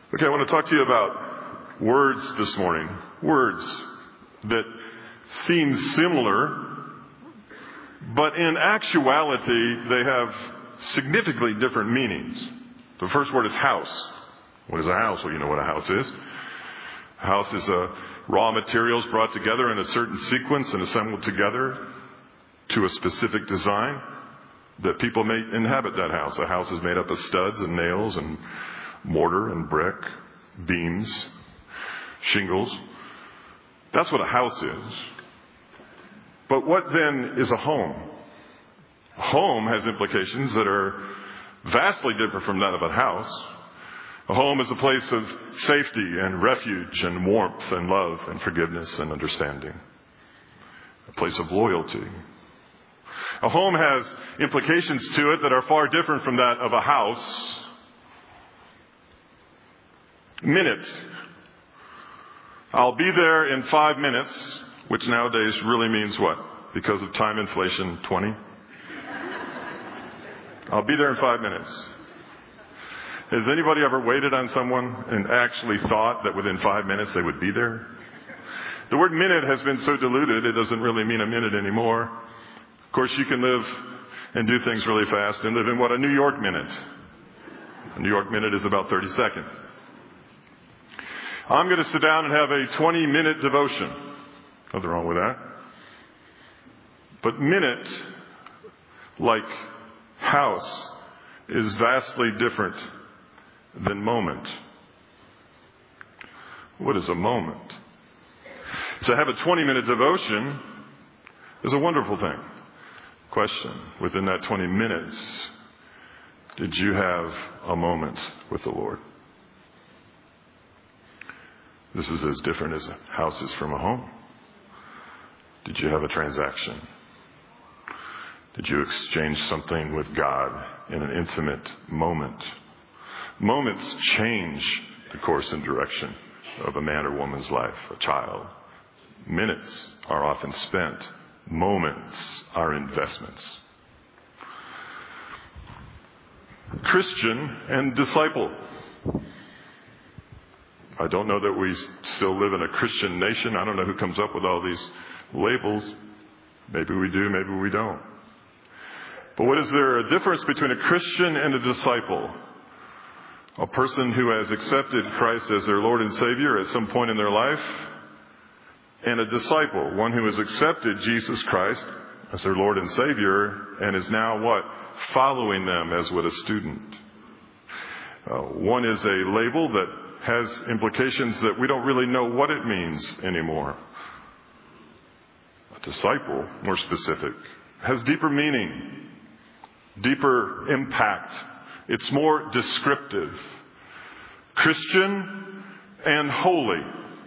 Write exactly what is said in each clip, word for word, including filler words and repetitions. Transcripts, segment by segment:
Okay, I want to talk to you about words this morning. Words that seem similar, but in actuality, they have significantly different meanings. The first word is house. What is a house? Well, you know what a house is. A house is a raw materials brought together in a certain sequence and assembled together to a specific design that people may inhabit that house. A house is made up of studs and nails and mortar and brick, beams, shingles. That's what a house is. But what then is a home? A home has implications that are vastly different from that of a house. A home is a place of safety and refuge and warmth and love and forgiveness and understanding. A place of loyalty. A home has implications to it that are far different from that of a house. Minute. I'll be there in five minutes, which nowadays really means what? Because of time inflation, twenty? I'll be there in five minutes. Has anybody ever waited on someone and actually thought that within five minutes they would be there? The word minute has been so diluted, it doesn't really mean a minute anymore. Of course, you can live and do things really fast and live in what a New York minute. A New York minute is about thirty seconds. I'm going to sit down and have a twenty-minute devotion. Nothing wrong with that. But minute, like house, is vastly different than moment. What is a moment? To have a twenty-minute devotion is a wonderful thing. Question, within that twenty minutes, did you have a moment with the Lord? This is as different as a house is from a home. Did you have a transaction? Did you exchange something with God in an intimate moment? Moments change the course and direction of a man or woman's life, a child. Minutes are often spent. Moments are investments. Christian and disciple. I don't know that we still live in a Christian nation. I don't know who comes up with all these labels. Maybe we do, maybe we don't. But what is there a difference between a Christian and a disciple? A person who has accepted Christ as their Lord and Savior at some point in their life, and a disciple, one who has accepted Jesus Christ as their Lord and Savior and is now what? Following them as with a student. Uh, one is a label that has implications that we don't really know what it means anymore. A disciple, more specific, has deeper meaning, deeper impact. It's more descriptive. Christian and holy.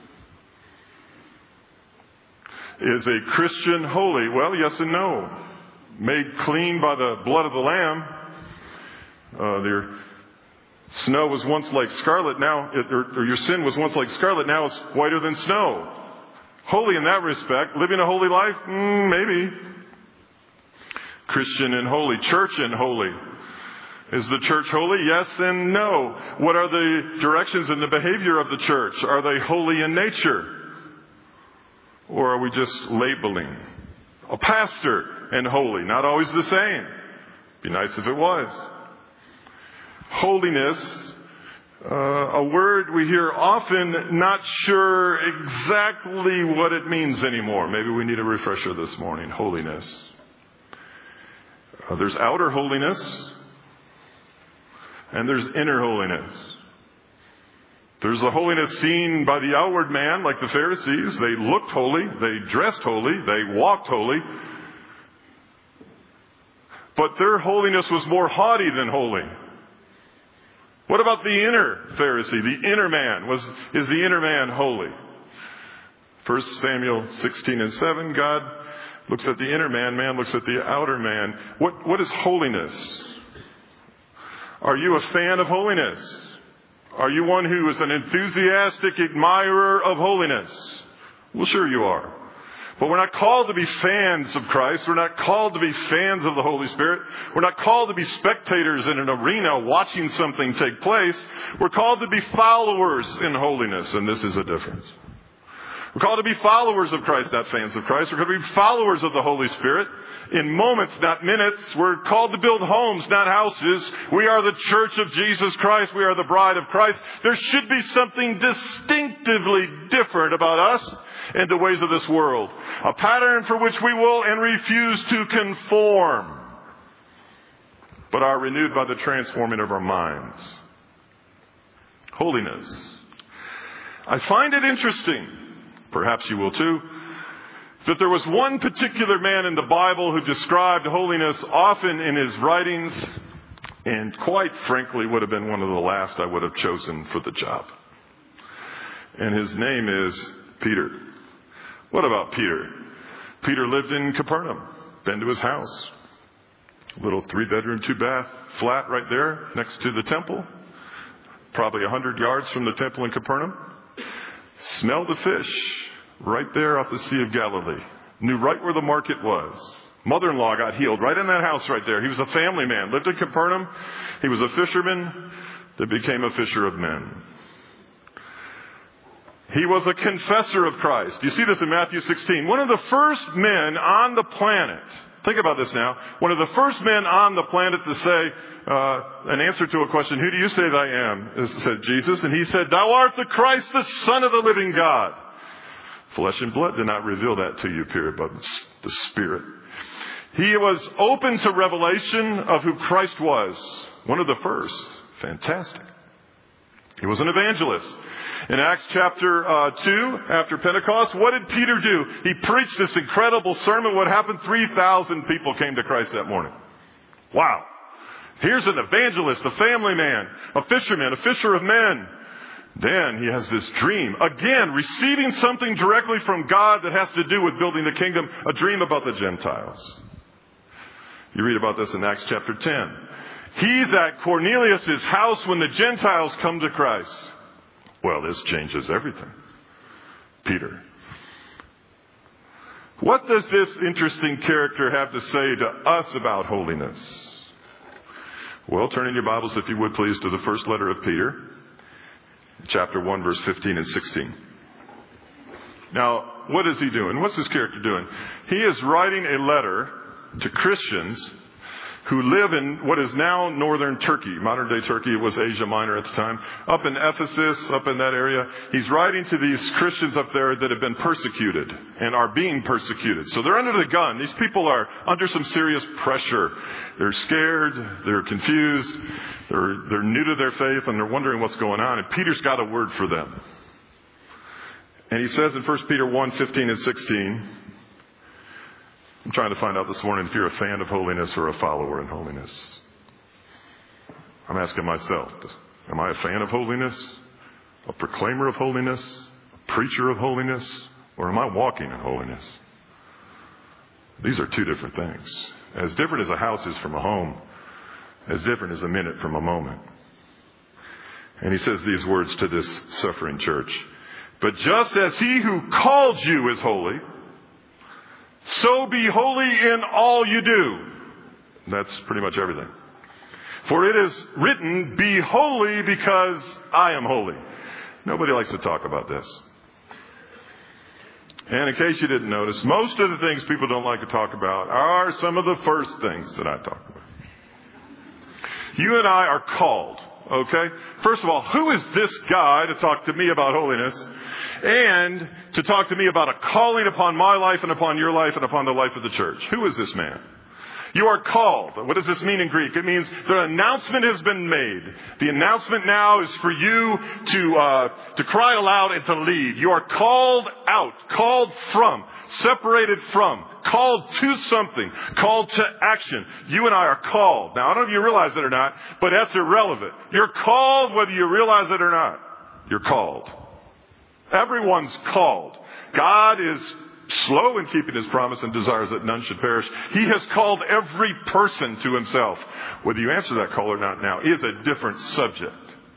Is a Christian holy? Well, yes and no. Made clean by the blood of the Lamb. Uh, their snow was once like scarlet, now, or, or your sin was once like scarlet, now it's whiter than snow. Holy in that respect. Living a holy life? Mm, maybe. Christian and holy. Church and holy. Is the church holy? Yes and no. What are the directions in the behavior of the church? Are they holy in nature? Or are we just labeling? A pastor and holy, not always the same. Be nice if it was. Holiness, uh, a word we hear often, not sure exactly what it means anymore. Maybe we need a refresher this morning. Holiness. Uh, there's outer holiness, and there's inner holiness. There's the holiness seen by the outward man, like the Pharisees. They looked holy, they dressed holy, they walked holy. But their holiness was more haughty than holy. What about the inner Pharisee, the inner man? Was is the inner man holy? First Samuel sixteen and seven, God looks at the inner man, man looks at the outer man. What what is holiness? Are you a fan of holiness? Are you one who is an enthusiastic admirer of holiness? Well, sure you are. But we're not called to be fans of Christ. We're not called to be fans of the Holy Spirit. We're not called to be spectators in an arena watching something take place. We're called to be followers in holiness, and this is a difference. We're called to be followers of Christ, not fans of Christ. We're called to be followers of the Holy Spirit in moments, not minutes. We're called to build homes, not houses. We are the church of Jesus Christ. We are the bride of Christ. There should be something distinctively different about us and the ways of this world. A pattern for which we will and refuse to conform, but are renewed by the transforming of our minds. Holiness. I find it interesting, perhaps you will too, that there was one particular man in the Bible who described holiness often in his writings, and quite frankly would have been one of the last I would have chosen for the job. And his name is Peter. What about Peter? Peter lived in Capernaum. Been to his house. A little three-bedroom, two-bath flat right there next to the temple. Probably a hundred yards from the temple in Capernaum. Smelled the fish right there off the Sea of Galilee. Knew right where the market was. Mother-in-law got healed right in that house right there. He was a family man. Lived in Capernaum. He was a fisherman that became a fisher of men. He was a confessor of Christ. You see this in Matthew sixteen. One of the first men on the planet, think about this now, one of the first men on the planet to say, uh, an answer to a question, who do you say that I am? Is, said Jesus. And he said, thou art the Christ, the Son of the living God. Flesh and blood did not reveal that to you, period, but the Spirit. He was open to revelation of who Christ was. One of the first. Fantastic. He was an evangelist. In Acts chapter uh, two, after Pentecost, what did Peter do? He preached this incredible sermon. What happened? three thousand people came to Christ that morning. Wow. Here's an evangelist, a family man, a fisherman, a fisher of men. Then he has this dream. Again, receiving something directly from God that has to do with building the kingdom, a dream about the Gentiles. You read about this in Acts chapter ten. He's at Cornelius' house when the Gentiles come to Christ. Well, this changes everything. Peter. What does this interesting character have to say to us about holiness? Well, turn in your Bibles, if you would please, to the first letter of Peter. Chapter one, verse fifteen and sixteen. Now, what is he doing? What's this character doing? He is writing a letter to Christians who live in what is now northern Turkey, modern-day Turkey. It was Asia Minor at the time. Up in Ephesus, up in that area. He's writing to these Christians up there that have been persecuted and are being persecuted. So they're under the gun. These people are under some serious pressure. They're scared. They're confused. They're, they're new to their faith, and they're wondering what's going on. And Peter's got a word for them. And he says in First Peter one, fifteen and sixteen... I'm trying to find out this morning if you're a fan of holiness or a follower in holiness. I'm asking myself, am I a fan of holiness? A proclaimer of holiness? A preacher of holiness? Or am I walking in holiness? These are two different things. As different as a house is from a home, as different as a minute from a moment. And he says these words to this suffering church. But just as he who called you is holy, so be holy in all you do. That's pretty much everything. For it is written, be holy because I am holy. Nobody likes to talk about this. And in case you didn't notice, most of the things people don't like to talk about are some of the first things that I talk about. You and I are called, okay? First of all, who is this guy to talk to me about holiness? And to talk to me about a calling upon my life and upon your life and upon the life of the church. Who is this man? You are called. What does this mean in Greek? It means the announcement has been made. The announcement now is for you to uh, to cry aloud and to lead. You are called out, called from, separated from, called to something, called to action. You and I are called. Now, I don't know if you realize it or not, but that's irrelevant. You're called whether you realize it or not. You're called. Everyone's called. God is slow in keeping his promise and desires that none should perish. He has called every person to himself. Whether you answer that call or not now is a different subject.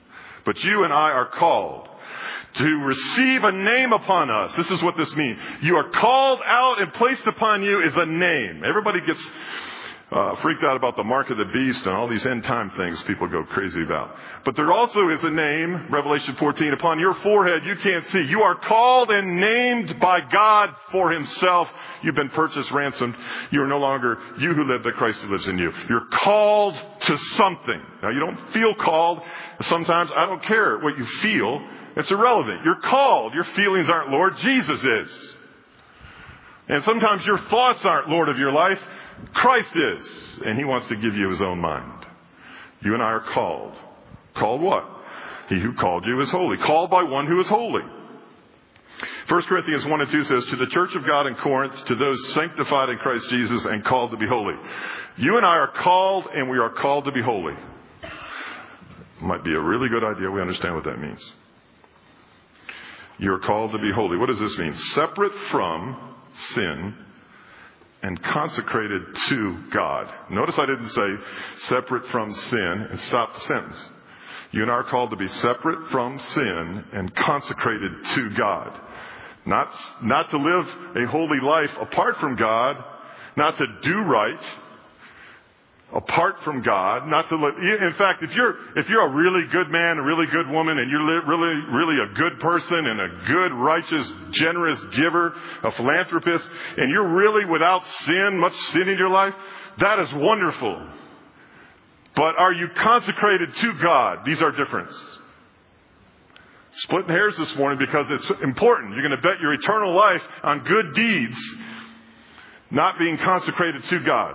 But you and I are called to receive a name upon us. This is what this means. You are called out, and placed upon you is a name. Everybody gets uh, freaked out about the mark of the beast and all these end time things people go crazy about. But there also is a name, Revelation fourteen, upon your forehead you can't see. You are called and named by God for himself. You've been purchased, ransomed. You are no longer you who live, but Christ who lives in you. You're called to something. Now, you don't feel called. Sometimes I don't care what you feel. It's irrelevant. You're called. Your feelings aren't Lord. Jesus is. And sometimes your thoughts aren't Lord of your life. Christ is. And he wants to give you his own mind. You and I are called. Called what? He who called you is holy. Called by one who is holy. First Corinthians one and two says, to the church of God in Corinth, to those sanctified in Christ Jesus and called to be holy. You and I are called, and we are called to be holy. Might be a really good idea. We understand what that means. You are called to be holy. What does this mean? Separate from sin and consecrated to God. Notice I didn't say separate from sin and stop the sentence. You and I are called to be separate from sin and consecrated to God. Not, not to live a holy life apart from God, not to do right apart from God, not to live. In fact, if you're, if you're a really good man, a really good woman, and you're really, really a good person and a good, righteous, generous giver, a philanthropist, and you're really without sin, much sin in your life, that is wonderful. But are you consecrated to God? These are different. Splitting hairs this morning because it's important. You're going to bet your eternal life on good deeds, not being consecrated to God.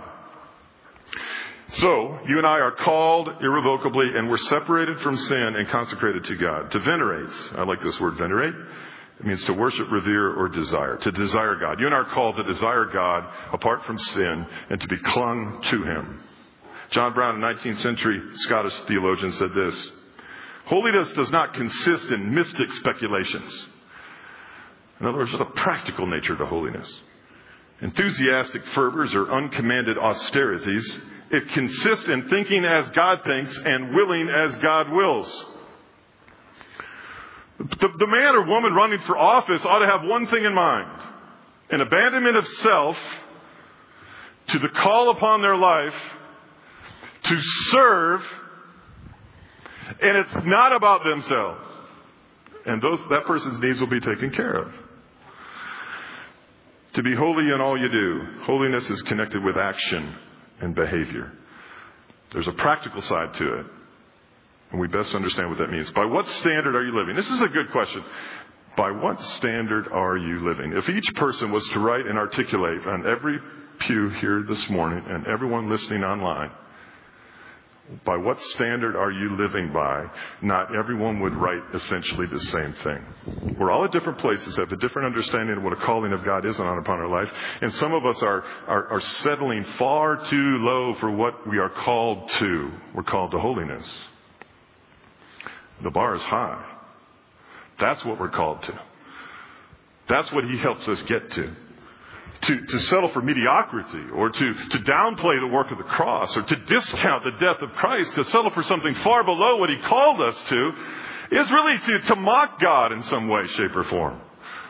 So, you and I are called irrevocably, and we're separated from sin and consecrated to God. To venerate, I like this word, venerate. It means to worship, revere, or desire. To desire God. You and I are called to desire God apart from sin and to be clung to him. John Brown, a nineteenth century Scottish theologian, said this: holiness does not consist in mystic speculations. In other words, there's a practical nature to holiness. Enthusiastic fervors or uncommanded austerities. It consists in thinking as God thinks and willing as God wills. The, the man or woman running for office ought to have one thing in mind: an abandonment of self to the call upon their life to serve, and it's not about themselves. And those that person's needs will be taken care of. To be holy in all you do. Holiness is connected with action and behavior. There's a practical side to it. And we best understand what that means. By what standard are you living? This is a good question. By what standard are you living? If each person was to write and articulate on every pew here this morning and everyone listening online, by what standard are you living by? Not everyone would write essentially the same thing. We're all at different places, have a different understanding of what a calling of God is on upon our life. And some of us are, are, are settling far too low for what we are called to. We're called to holiness. The bar is high. That's what we're called to. That's what he helps us get to. To, to settle for mediocrity, or to, to downplay the work of the cross, or to discount the death of Christ, to settle for something far below what he called us to, is really to, to mock God in some way, shape, or form.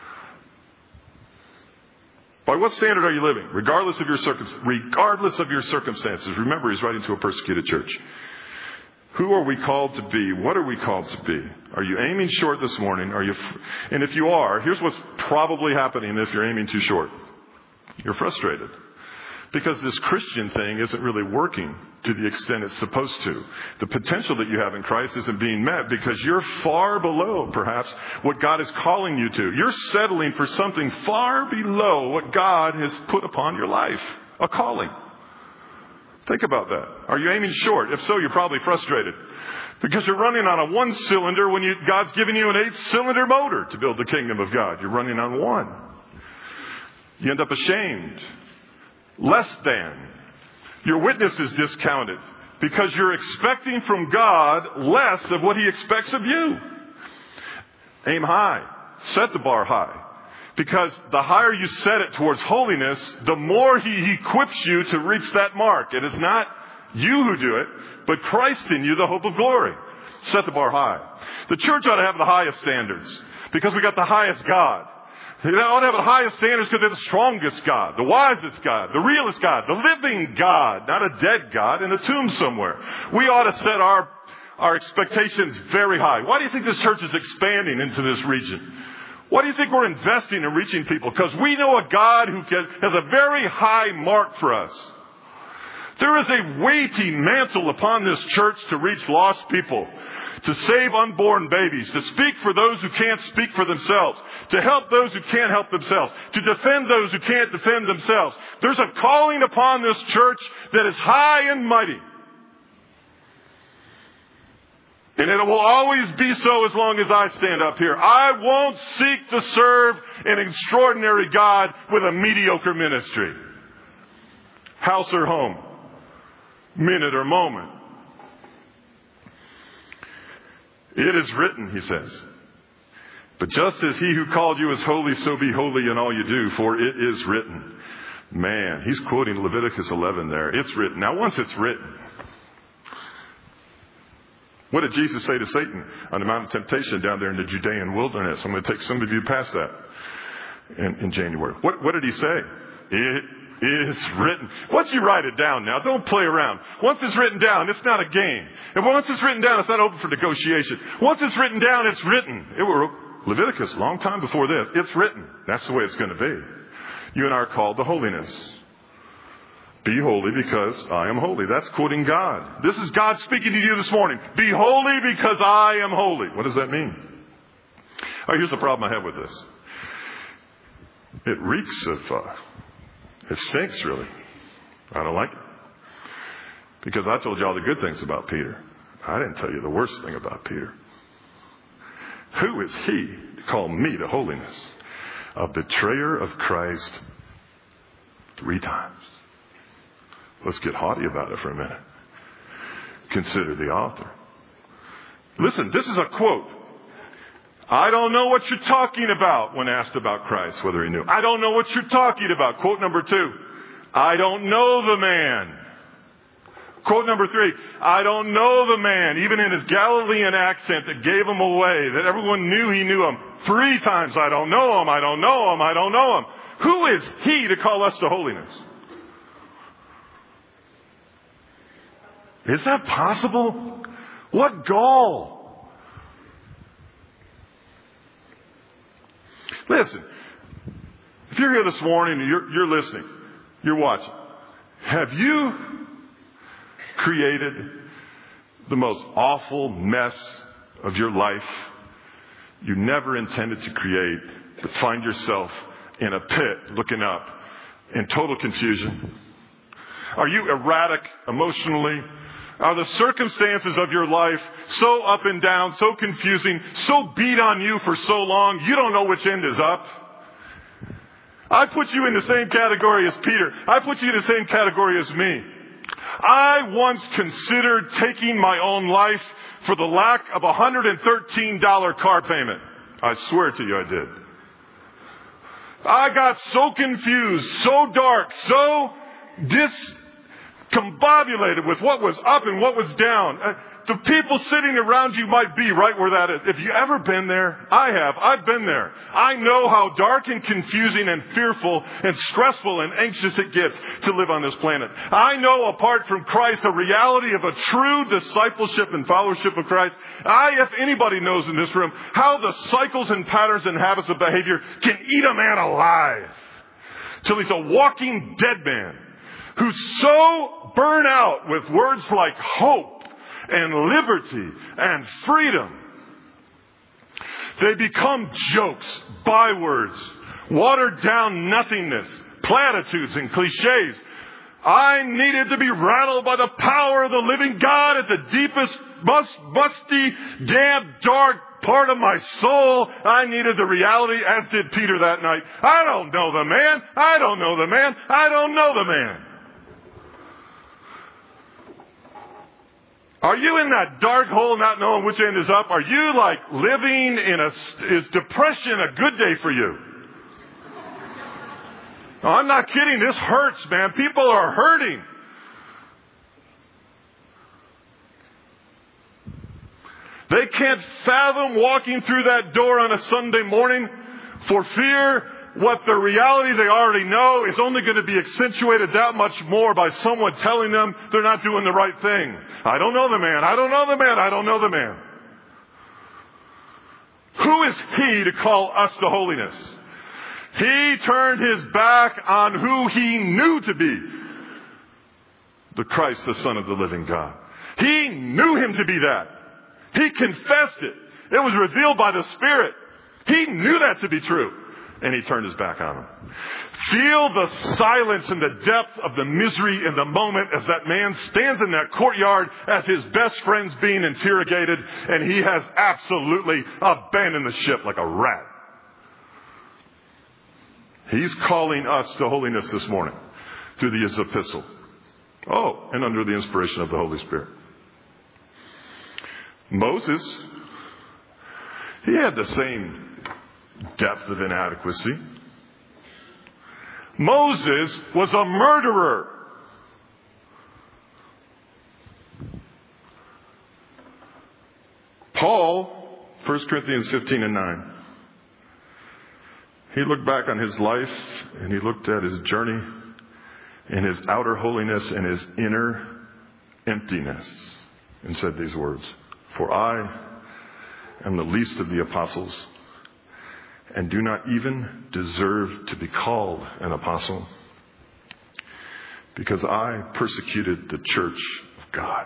By what standard are you living? Regardless of your circum- regardless of your circumstances. Remember, he's writing to a persecuted church. Who are we called to be? What are we called to be? Are you aiming short this morning? Are you? F- and if you are, here's what's probably happening if you're aiming too short. You're frustrated because this Christian thing isn't really working to the extent it's supposed to. The potential that you have in Christ isn't being met because you're far below, perhaps, what God is calling you to. You're settling for something far below what God has put upon your life, a calling. Think about that. Are you aiming short? If so, you're probably frustrated because you're running on a one cylinder when you, God's given you an eight cylinder motor to build the kingdom of God. You're running on one. You end up ashamed, less than. Your witness is discounted because you're expecting from God less of what he expects of you. Aim high. Set the bar high. Because the higher you set it towards holiness, the more he equips you to reach that mark. It is not you who do it, but Christ in you, the hope of glory. set the bar high. The church ought to have the highest standards because we got the highest God. They ought to have the highest standards because they're the strongest God, the wisest God, the realest God, the living God, not a dead God in a tomb somewhere. We ought to set our, our expectations very high. Why do you think this church is expanding into this region? Why do you think we're investing in reaching people? Because we know a God who has a very high mark for us. There is a weighty mantle upon this church to reach lost people, to save unborn babies, to speak for those who can't speak for themselves, to help those who can't help themselves, to defend those who can't defend themselves. There's a calling upon this church that is high and mighty. And it will always be so as long as I stand up here. I won't seek to serve an extraordinary God with a mediocre ministry. House or home. Minute or moment. It is written, he says. But just as he who called you is holy, so be holy in all you do, for it is written. Man, he's quoting Leviticus eleven there. It's written. Now, once it's written, what did Jesus say to Satan on the Mount of Temptation down there in the Judean wilderness? I'm going to take some of you past that in, in January. What, what did he say? It is written. Once you write it down now, don't play around. Once it's written down, it's not a game. And once it's written down, it's not open for negotiation. Once it's written down, it's written. It were Leviticus, a long time before this. It's written. That's the way it's going to be. You and I are called to holiness. Be holy because I am holy. That's quoting God. This is God speaking to you this morning. Be holy because I am holy. What does that mean? All right, here's the problem I have with this. It reeks of, uh, it stinks really. I don't like it. Because I told you all the good things about Peter. I didn't tell you the worst thing about Peter. Who is he to call me to holiness? A betrayer of Christ three times. Let's get haughty about it for a minute. Consider the author. Listen, this is a quote. I don't know what you're talking about when asked about Christ, whether he knew. I don't know what you're talking about. Quote number two. I don't know the man. Quote number three. I don't know the man, even in his Galilean accent that gave him away, that everyone knew he knew him. Three times, I don't know him, I don't know him, I don't know him. Who is he to call us to holiness? Is that possible? What gall? Listen, if you're here this morning and you're, you're listening, you're watching, have you created the most awful mess of your life you never intended to create, but find yourself in a pit looking up in total confusion? Are you erratic emotionally? Are the circumstances of your life so up and down, so confusing, so beat on you for so long, you don't know which end is up? I put you in the same category as Peter. I put you in the same category as me. I once considered taking my own life for the lack of a one hundred thirteen dollars car payment. I swear to you I did. I got so confused, so dark, so discombobulated with what was up and what was down. The people sitting around you might be right where that is. If you ever been there, I have. I've been there. I know how dark and confusing and fearful and stressful and anxious it gets to live on this planet. I know apart from Christ the reality of a true discipleship and fellowship of Christ. I, if anybody knows in this room, how the cycles and patterns and habits of behavior can eat a man alive till he's a walking dead man who's so burnt out with words like hope and liberty and freedom. They become jokes, bywords, watered down nothingness, platitudes and cliches. I needed to be rattled by the power of the living God at the deepest, must, musty, damp, dark part of my soul. I needed the reality, as did Peter that night. I don't know the man. I don't know the man. I don't know the man. Are you in that dark hole not knowing which end is up? Are you like living in a, is depression a good day for you? No, I'm not kidding. This hurts, man. People are hurting. They can't fathom walking through that door on a Sunday morning for fear what the reality they already know is only going to be accentuated that much more by someone telling them they're not doing the right thing. I don't know the man. I don't know the man. I don't know the man. Who is he to call us to holiness? He turned his back on who he knew to be the Christ, the Son of the living God. He knew him to be that. He confessed it. It was revealed by the Spirit. He knew that to be true. And he turned his back on him. Feel the silence and the depth of the misery in the moment as that man stands in that courtyard as his best friend's being interrogated, and he has absolutely abandoned the ship like a rat. He's calling us to holiness this morning through his epistle. Oh, and under the inspiration of the Holy Spirit. Moses, he had the same depth of inadequacy. Moses was a murderer. Paul, First Corinthians fifteen and nine. He looked back on his life and he looked at his journey and his outer holiness and his inner emptiness and said these words, "For I am the least of the apostles and do not even deserve to be called an apostle, because I persecuted the church of God."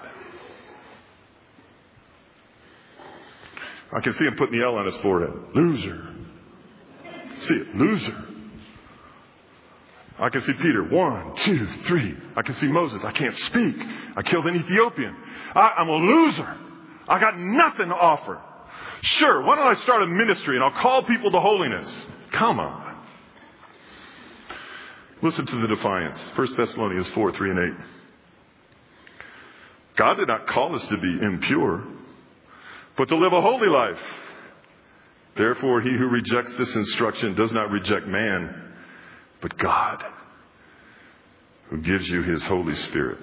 I can see him putting the L on his forehead. Loser. See it. Loser. I can see Peter. One, two, three. I can see Moses. I can't speak. I killed an Ethiopian. I, I'm a loser. I got nothing to offer. Sure, why don't I start a ministry and I'll call people to holiness? Come on. Listen to the defiance. First Thessalonians four, three and eight. God did not call us to be impure, but to live a holy life. Therefore, he who rejects this instruction does not reject man, but God, who gives you his Holy Spirit.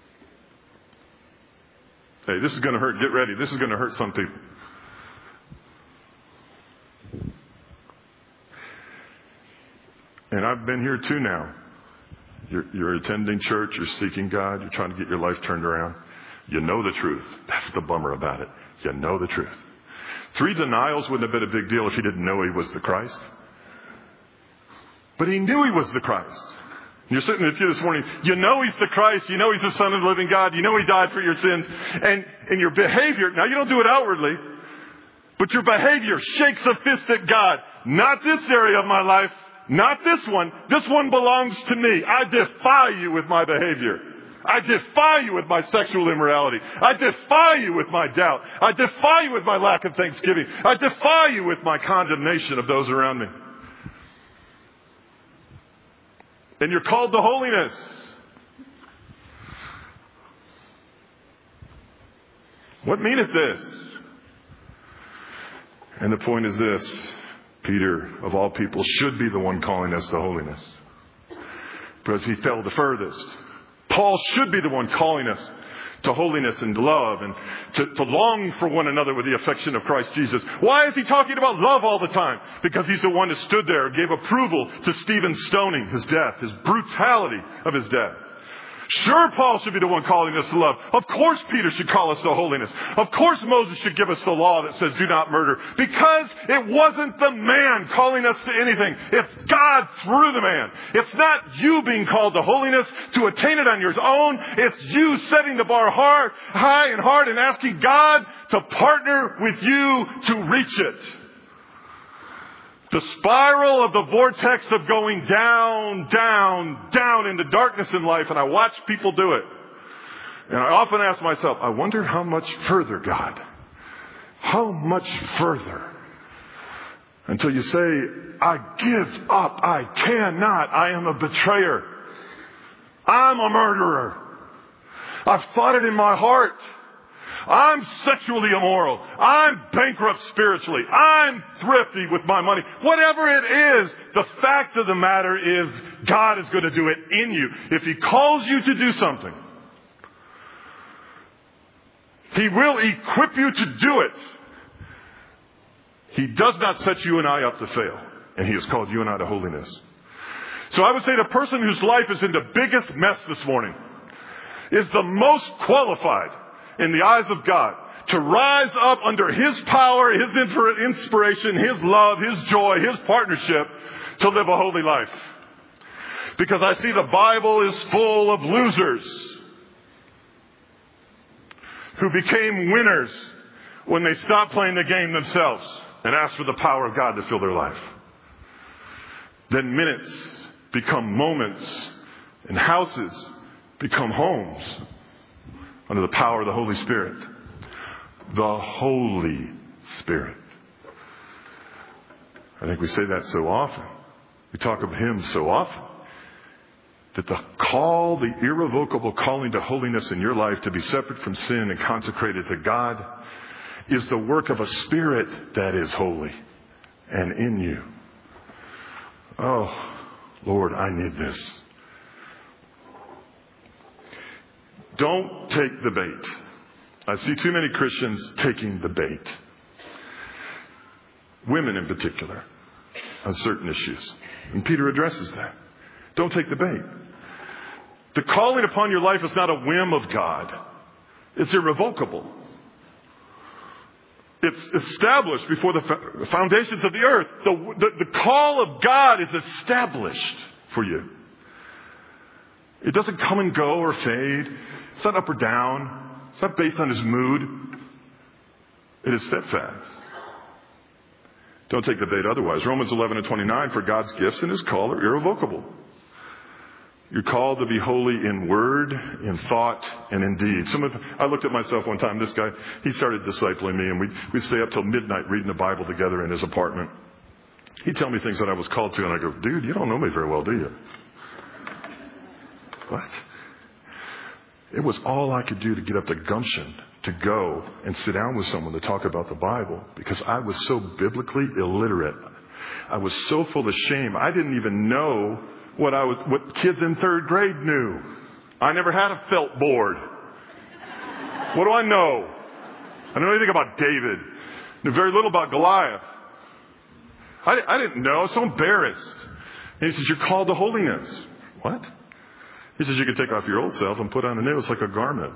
Hey, this is going to hurt. Get ready. This is going to hurt some people. And I've been here too now. You're, you're attending church. You're seeking God. You're trying to get your life turned around. You know the truth. That's the bummer about it. You know the truth. Three denials wouldn't have been a big deal if he didn't know he was the Christ. But he knew he was the Christ. You're sitting in the pew this morning. You know he's the Christ. You know he's the Son of the living God. You know he died for your sins. And, and your behavior, now you don't do it outwardly, but your behavior shakes a fist at God. Not this area of my life. Not this one. This one belongs to me. I defy you with my behavior. I defy you with my sexual immorality. I defy you with my doubt. I defy you with my lack of thanksgiving. I defy you with my condemnation of those around me. And you're called to holiness. What meaneth this? And the point is this. Peter, of all people, should be the one calling us to holiness, because he fell the furthest. Paul should be the one calling us to holiness and love and to, to long for one another with the affection of Christ Jesus. Why is he talking about love all the time? Because he's the one who stood there and gave approval to Stephen's stoning, his death, his brutality of his death. Sure, Paul should be the one calling us to love. Of course, Peter should call us to holiness. Of course, Moses should give us the law that says do not murder. Because it wasn't the man calling us to anything. It's God through the man. It's not you being called to holiness to attain it on your own. It's you setting the bar hard, high and hard and asking God to partner with you to reach it. The spiral of the vortex of going down, down, down into darkness in life. And I watch people do it. And I often ask myself, I wonder how much further, God? How much further? Until you say, I give up. I cannot. I am a betrayer. I'm a murderer. I've thought it in my heart. I'm sexually immoral. I'm bankrupt spiritually. I'm thrifty with my money. Whatever it is, the fact of the matter is God is going to do it in you. If he calls you to do something, He will equip you to do it. He does not set you and I up to fail. And He has called you and I to holiness. So I would say the person whose life is in the biggest mess this morning is the most qualified in the eyes of God to rise up under His power, His inspiration, His love, His joy, His partnership to live a holy life. Because I see the Bible is full of losers who became winners when they stopped playing the game themselves and asked for the power of God to fill their life. Then minutes become moments and houses become homes under the power of the Holy Spirit. The Holy Spirit. I think we say that so often. We talk of Him so often. That the call, the irrevocable calling to holiness in your life, to be separate from sin and consecrated to God, is the work of a Spirit that is holy and in you. Oh, Lord, I need this. Don't take the bait. I see too many Christians taking the bait. Women in particular, on certain issues. And Peter addresses that. Don't take the bait. The calling upon your life is not a whim of God. It's irrevocable. It's established before the foundations of the earth. The, the, the call of God is established for you. It doesn't come and go or fade. It's not up or down. It's not based on His mood. It is steadfast. Don't take the bait otherwise. Romans eleven and twenty-nine, for God's gifts and His call are irrevocable. You're called to be holy in word, in thought, and in deed. Some of, I looked at myself one time. This guy, he started discipling me, and we we stay up till midnight reading the Bible together in his apartment. He'd tell me things that I was called to, and I go, dude, you don't know me very well, do you? What? It was all I could do to get up the gumption to go and sit down with someone to talk about the Bible, because I was so biblically illiterate. I was so full of shame. I didn't even know what I was, what kids in third grade knew. I never had a felt board. What do I know? I don't know anything about David. I knew very little about Goliath. I, I didn't know. I was so embarrassed. And he says, you're called to holiness. What? He says, you can take off your old self and put on a new. It's like a garment.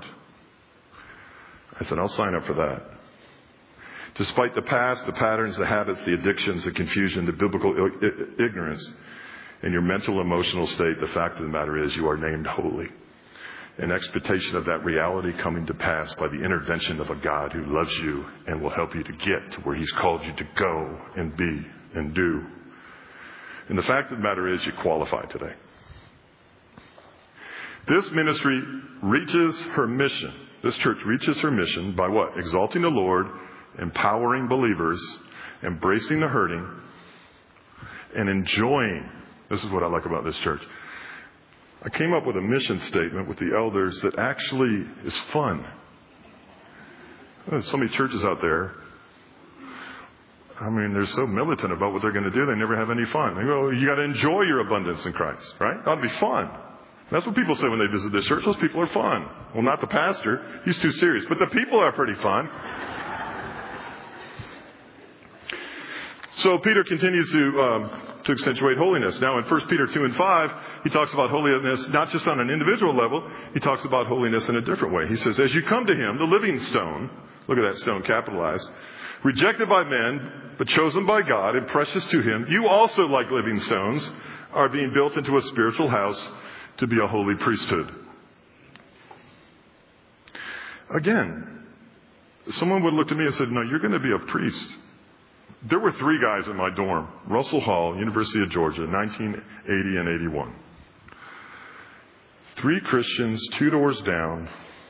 I said, I'll sign up for that. Despite the past, the patterns, the habits, the addictions, the confusion, the biblical ignorance, in your mental, emotional state, the fact of the matter is you are named holy. An expectation of that reality coming to pass by the intervention of a God who loves you and will help you to get to where He's called you to go and be and do. And the fact of the matter is you qualify today. This ministry reaches her mission. This church reaches her mission by what? Exalting the Lord, empowering believers, embracing the hurting, and enjoying. This is what I like about this church. I came up with a mission statement with the elders that actually is fun. There's so many churches out there. I mean, they're so militant about what they're going to do, they never have any fun. They go, you got to enjoy your abundance in Christ, right? It ought to be fun. That's what people say when they visit this church. Those people are fun. Well, not the pastor. He's too serious. But the people are pretty fun. So Peter continues to um, to accentuate holiness. Now in First Peter two and five, he talks about holiness not just on an individual level. He talks about holiness in a different way. He says, as you come to Him, the living stone, look at that stone capitalized, rejected by men, but chosen by God and precious to Him, you also, like living stones, are being built into a spiritual house to be a holy priesthood. Again, someone would look at me and said, no, you're going to be a priest. There were three guys in my dorm. Russell Hall, University of Georgia, nineteen eighty and eighty-one. Three Christians, two doors down.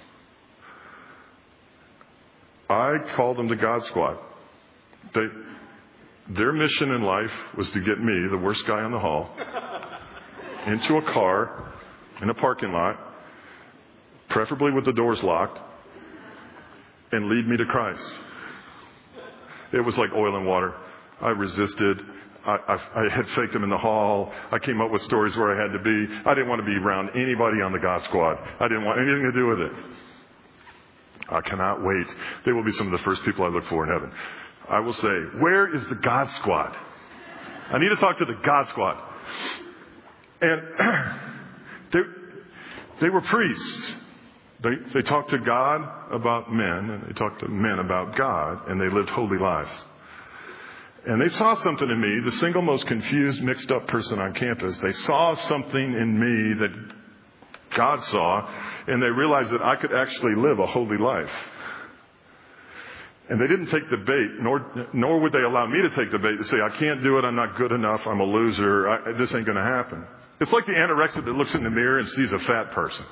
I called them the God Squad. They, their mission in life was to get me, the worst guy in the hall, into a car in a parking lot, preferably with the doors locked, and lead me to Christ. It was like oil and water. I resisted. I, I, I had faked them in the hall. I came up with stories where I had to be. I didn't want to be around anybody on the God Squad. I didn't want anything to do with it. I cannot wait. They will be some of the first people I look for in heaven. I will say, where is the God Squad? I need to talk to the God Squad. And they, they were priests. They, they talked to God about men, and they talked to men about God, and they lived holy lives. And they saw something in me, the single most confused, mixed up person on campus. They saw something in me that God saw, and they realized that I could actually live a holy life. And they didn't take the bait, nor nor would they allow me to take the bait to say, I can't do it, I'm not good enough, I'm a loser, I, this ain't going to happen. It's like the anorexic that looks in the mirror and sees a fat person.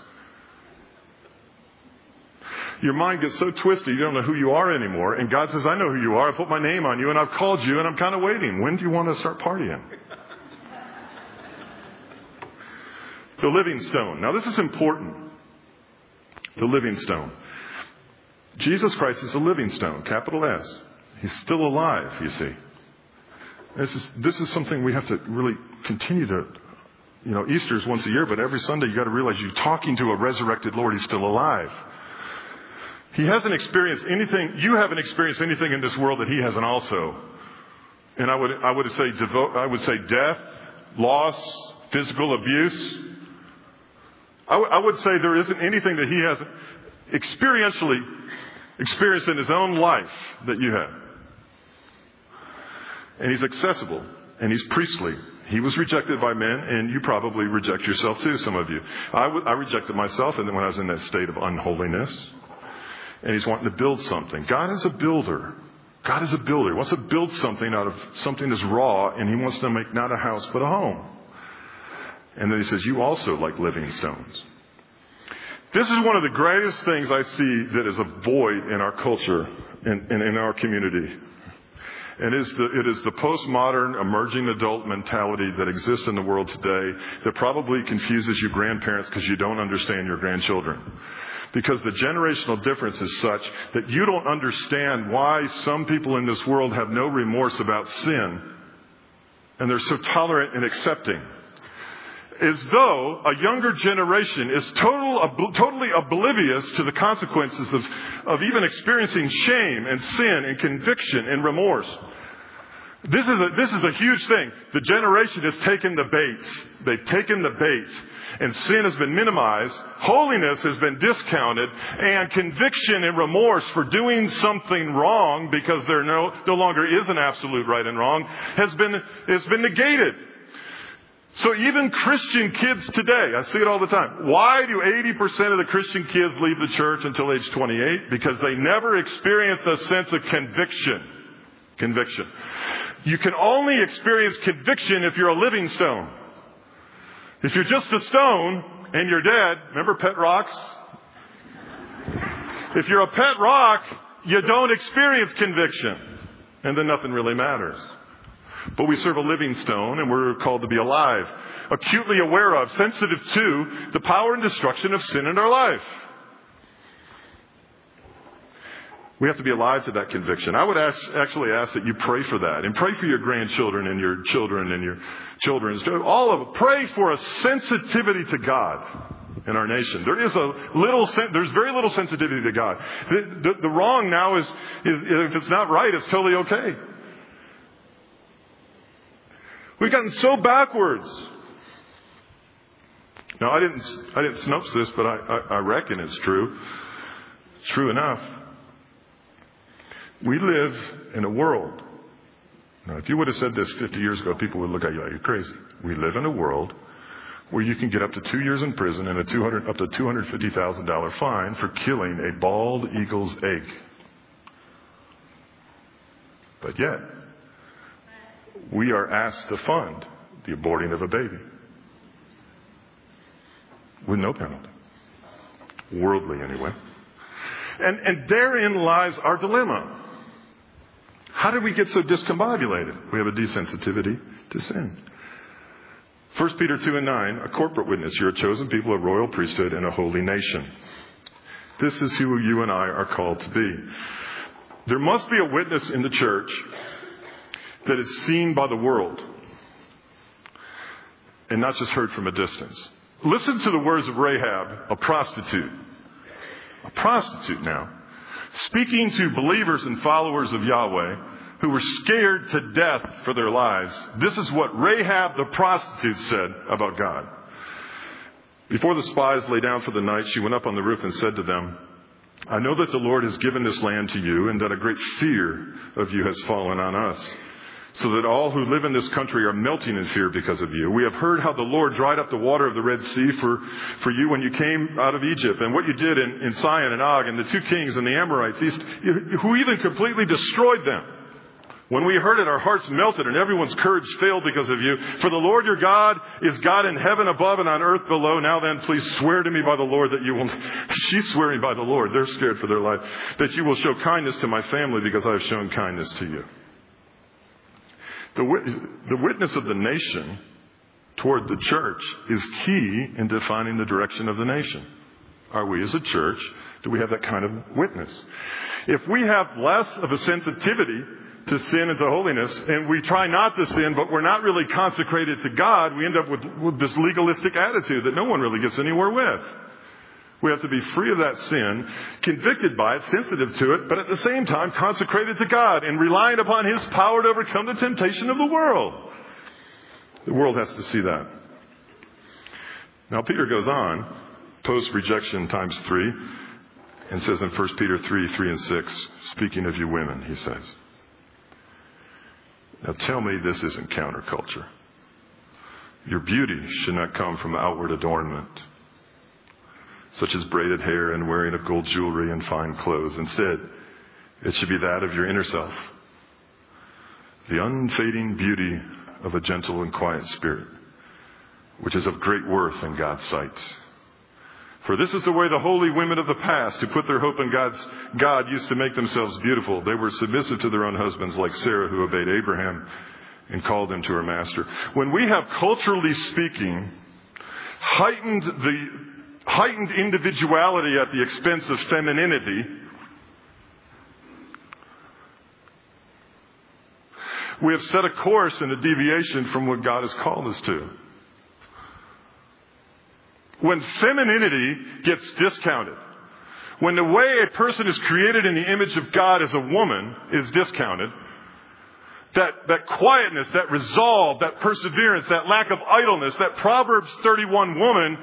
Your mind gets so twisted, you don't know who you are anymore. And God says, I know who you are. I put my name on you, and I've called you, and I'm kind of waiting. When do you want to start partying? The living stone. Now, this is important. The living stone. Jesus Christ is a living stone, capital S. He's still alive, you see. This is, this is something we have to really continue to, you know, Easter's once a year, but every Sunday you got to realize you're talking to a resurrected Lord. He's still alive. He hasn't experienced anything, you haven't experienced anything in this world that he hasn't also. And I would, I would say, devote, I would say death, loss, physical abuse. I, w- I would say there isn't anything that he hasn't experientially experienced in his own life that you have. And he's accessible, and he's priestly. He was rejected by men, and you probably reject yourself too, some of you. I, w- I rejected myself, and then when I was in that state of unholiness. And he's wanting to build something. God is a builder. God is a builder. He wants to build something out of something that's raw, and he wants to make not a house, but a home. And then he says, you also like living stones. This is one of the greatest things I see that is a void in our culture and in, in, in our community. And it is, the, it is the postmodern emerging adult mentality that exists in the world today that probably confuses you grandparents because you don't understand your grandchildren. Because the generational difference is such that you don't understand why some people in this world have no remorse about sin, and they're so tolerant and accepting. As though a younger generation is total, ob- totally oblivious to the consequences of, of even experiencing shame and sin and conviction and remorse. This is a, this is a huge thing. The generation has taken the bait. They've taken the bait. And sin has been minimized, holiness has been discounted, and conviction and remorse for doing something wrong, because there no, no longer is an absolute right and wrong, has been, has been negated. So even Christian kids today, I see it all the time. Why do eighty percent of the Christian kids leave the church until age twenty-eight? Because they never experienced a sense of conviction. Conviction. You can only experience conviction if you're a living stone. If you're just a stone and you're dead, remember pet rocks? If you're a pet rock, you don't experience conviction. And then nothing really matters. But we serve a living stone, and we're called to be alive, acutely aware of, sensitive to the power and destruction of sin in our life. We have to be alive to that conviction. I would actually ask that you pray for that, and pray for your grandchildren and your children and your children's. All of it. Pray for a sensitivity to God in our nation. There is a little, there's very little sensitivity to God. The, the, the wrong now is, is, if it's not right, it's totally okay. We've gotten so backwards. Now, I didn't, I didn't snopes this, but I, I, I reckon it's true. It's true enough. We live in a world. Now, if you would have said this fifty years ago, people would look at you like you're crazy. We live in a world where you can get up to two years in prison and a two hundred up to two hundred fifty thousand dollars fine for killing a bald eagle's egg. But yet, we are asked to fund the aborting of a baby with no penalty. Worldly, anyway. And, and therein lies our dilemma. How did we get so discombobulated? We have a desensitivity to sin. First Peter two and nine, a corporate witness. You're a chosen people, a royal priesthood, and a holy nation. This is who you and I are called to be. There must be a witness in the church that is seen by the world and not just heard from a distance. Listen to the words of Rahab, a prostitute. A prostitute now. speaking to believers and followers of Yahweh who were scared to death for their lives. This is what Rahab the prostitute said about God. Before the spies lay down for the night, she went up on the roof and said to them, I know that the Lord has given this land to you, and that a great fear of you has fallen on us, so that all who live in this country are melting in fear because of you. We have heard how the Lord dried up the water of the Red Sea for, for you when you came out of Egypt, and what you did in, in Sihon and Og, and the two kings and the Amorites, east, who even completely destroyed them. When we heard it, our hearts melted, and everyone's courage failed because of you. For the Lord your God is God in heaven above and on earth below. Now then, please swear to me by the Lord that you will... She's swearing by the Lord. They're scared for their life. That you will show kindness to my family because I have shown kindness to you. The, the witness of the nation toward the church is key in defining the direction of the nation. Are we as a church, do we have that kind of witness? If we have less of a sensitivity to sin and to holiness, and we try not to sin, but we're not really consecrated to God, we end up with, with this legalistic attitude that no one really gets anywhere with. We have to be free of that sin, convicted by it, sensitive to it, but at the same time consecrated to God and relying upon His power to overcome the temptation of the world. The world has to see that. Now Peter goes on, post-rejection times three, and says in First Peter three, three and six, speaking of you women, he says, now tell me this isn't counterculture. Your beauty should not come from outward adornment, such as braided hair and wearing of gold jewelry and fine clothes. Instead, it should be that of your inner self, the unfading beauty of a gentle and quiet spirit, which is of great worth in God's sight. For this is the way the holy women of the past who put their hope in God's God used to make themselves beautiful. They were submissive to their own husbands, like Sarah, who obeyed Abraham and called him to her master. When we have, culturally speaking, heightened the heightened individuality at the expense of femininity, we have set a course and a deviation from what God has called us to. When femininity gets discounted, when the way a person is created in the image of God as a woman is discounted, that, that quietness, that resolve, that perseverance, that lack of idleness, that Proverbs thirty-one woman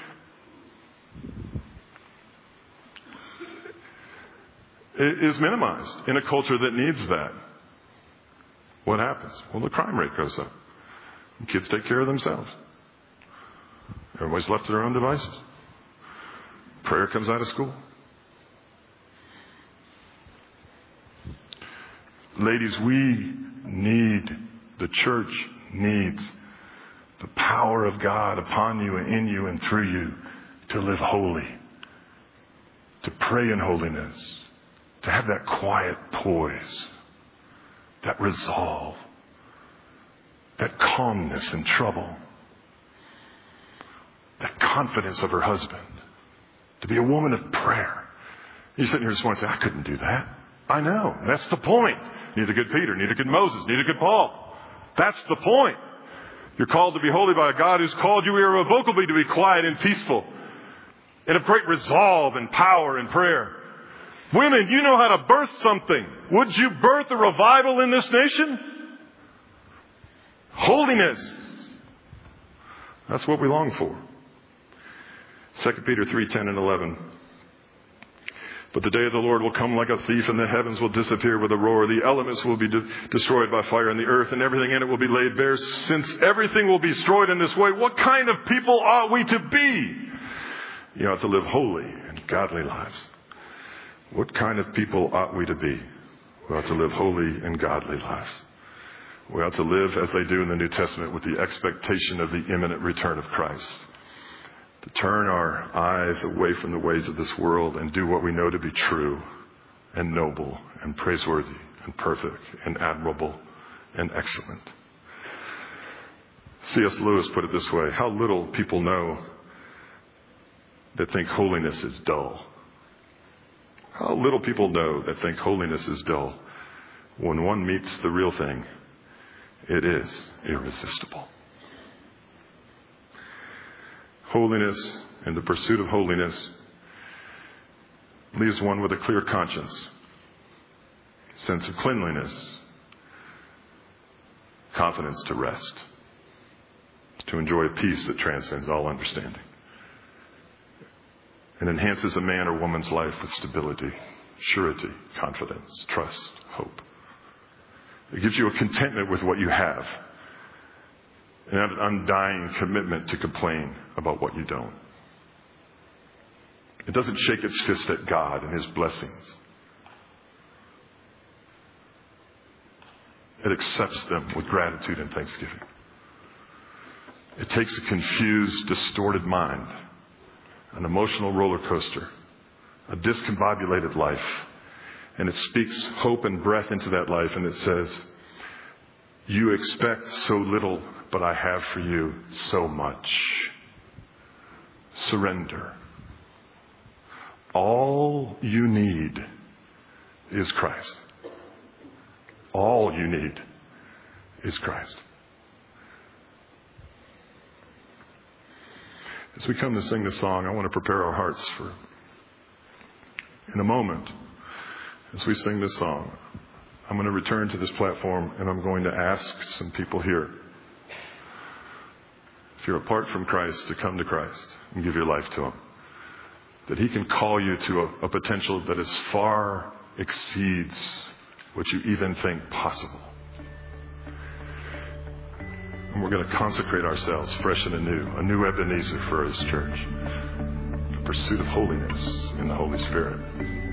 is minimized in a culture that needs that. What happens? Well, the crime rate goes up. And kids take care of themselves. Everybody's left to their own devices. Prayer comes out of school. Ladies, we need, the church needs the power of God upon you and in you and through you to live holy, to pray in holiness, to have that quiet poise, that resolve, that calmness in trouble, that confidence of her husband, to be a woman of prayer. You're sitting here this morning and say, I couldn't do that. I know. That's the point. Need a good Peter, need a good Moses, need a good Paul. That's the point. You're called to be holy by a God who's called you irrevocably to be quiet and peaceful, and of great resolve and power and prayer. Women, you know how to birth something. Would you birth a revival in this nation? Holiness. That's what we long for. Second Peter three, ten and eleven. But the day of the Lord will come like a thief, and the heavens will disappear with a roar. The elements will be de- destroyed by fire, and the earth and everything in it will be laid bare. Since everything will be destroyed in this way, what kind of people ought we to be? You ought to live holy and godly lives. What kind of people ought we to be? We ought to live holy and godly lives. We ought to live as they do in the New Testament with the expectation of the imminent return of Christ. To turn our eyes away from the ways of this world and do what we know to be true and noble and praiseworthy and perfect and admirable and excellent. C S Lewis put it this way: how little people know that think holiness is dull. How little people know that think holiness is dull. When one meets the real thing, it is irresistible. Holiness and the pursuit of holiness leaves one with a clear conscience, sense of cleanliness, confidence to rest, to enjoy a peace that transcends all understanding. It enhances a man or woman's life with stability, surety, confidence, trust, hope. It gives you a contentment with what you have, and an undying commitment to complain about what you don't. It doesn't shake its fist at God and His blessings. It accepts them with gratitude and thanksgiving. It takes a confused, distorted mind, an emotional roller coaster, a discombobulated life, and it speaks hope and breath into that life, and it says, you expect so little, but I have for you so much. Surrender. All you need is Christ. All you need is Christ. As we come to sing this song, I want to prepare our hearts for, in a moment, as we sing this song, I'm going to return to this platform and I'm going to ask some people here, if you're apart from Christ, to come to Christ and give your life to Him. That He can call you to a, a potential that is far exceeds what you even think possible. And we're going to consecrate ourselves fresh and anew, a new Ebenezer for His church, a pursuit of holiness in the Holy Spirit.